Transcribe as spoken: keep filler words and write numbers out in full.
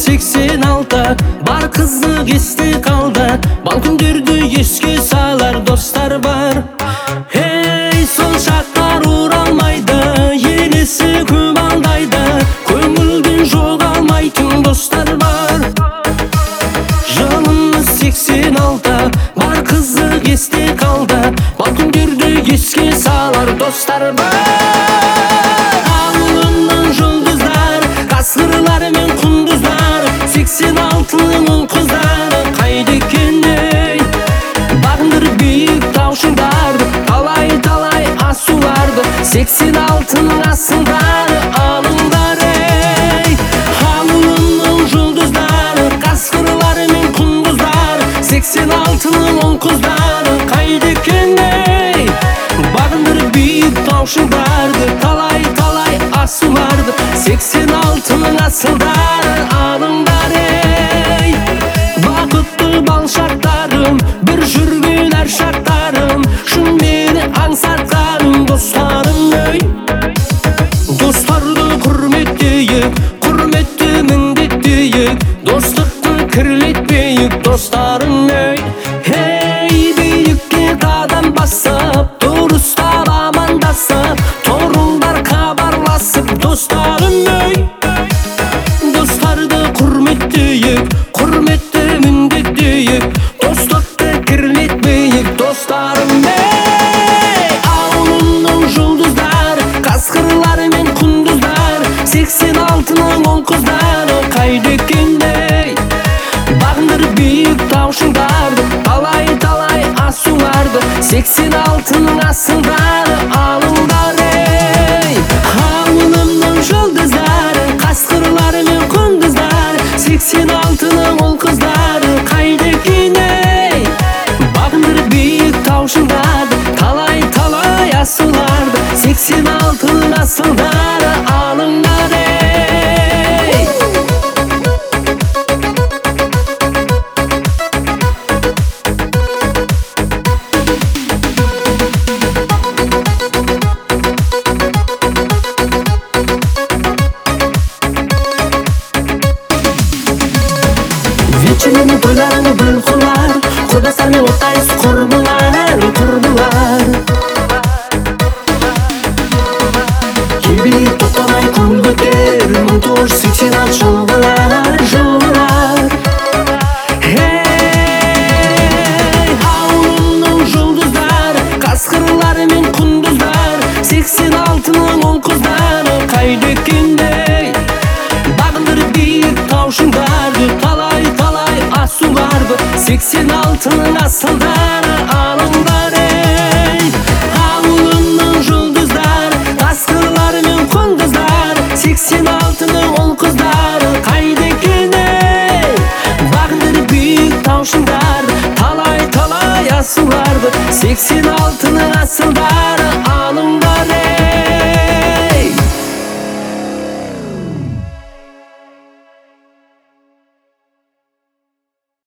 seksen alты бар қызық есте қалды. Бал күндерді еске салар достар бар. Ей, сол шақтар оралмайды, елесі көп алдайды, көңілден жоғалмайтын достар бар. Жылымыз сексен алты бар қызық есте қалды. Бал күндерді еске салар достар бар. Ауылымның жұлдыздар, қасқырлар мен құндыздар, сексен алтының ұл қыздары қайда екен ей? Бағындыр биік таушындарды, талай-талай асуларды, сексен алтының асылдары алыңдар ей. Ауылымның жұлдыздары, қасқырлар мен құндыздары, сексен алтының ұл қыздары қайда екен ей? Бағындыр биік таушындарды, талай-талай асуларды, сексен алтының асылдары алыңдар ей. Бақытты бал шақтарым, бір жүрген әр шақтарым, шын мені аңсатқаным достарым ей. Достарды құрметтейік, құрметті міндеттейік, достықты кірлетпейік достарым ей. Ей, биікке қадам басып, дұрыстап амандасып, торыңдар хабарласып достарым ей. Достарды құрметтейік, құрметті міндеттейік, достықты кірлетпейік достарым ей. Ауылымның жұлдыздары, қасқырлары мен құндыздары, сексен алтының ұл қыздары қайда екен ей? Бағындыр биік таушындарды, талай-талай асуларды, сексен алтының асылдары алыңдар ей. Ауылымның жұлдыздары, қасқырлары мен құндыздары, сексен алтының ұл қыздары қайда екен ей? Бағындыр биік таушындарды, талай-талай асуларды, сексен алтының асылдары алыңдар ей. Вечерінің тойларыңы бүл құлар, құрдастар мен оттайыз құрбылар, құрбылар. Ебелеп тоқтамай көңіл көтер, мың тоғыз жүз сексен алты жылғылар, жылғылар. Ей, ауылымның жұлдыздары, қасқырлары мен құндыздары, сексен алтының ұл қыздары қайда екен ей? Бағындыр биік таушындарды, талай-талай асуларды, сексен алтының асылдары алыңдар ей. Ауылымның жұлдыздары, қасқырлары мен құндыздары, сексен алтының ұл қыздары қайда екен ей? Бағындыр биік таушындарды, талай-талай асуларды, сексен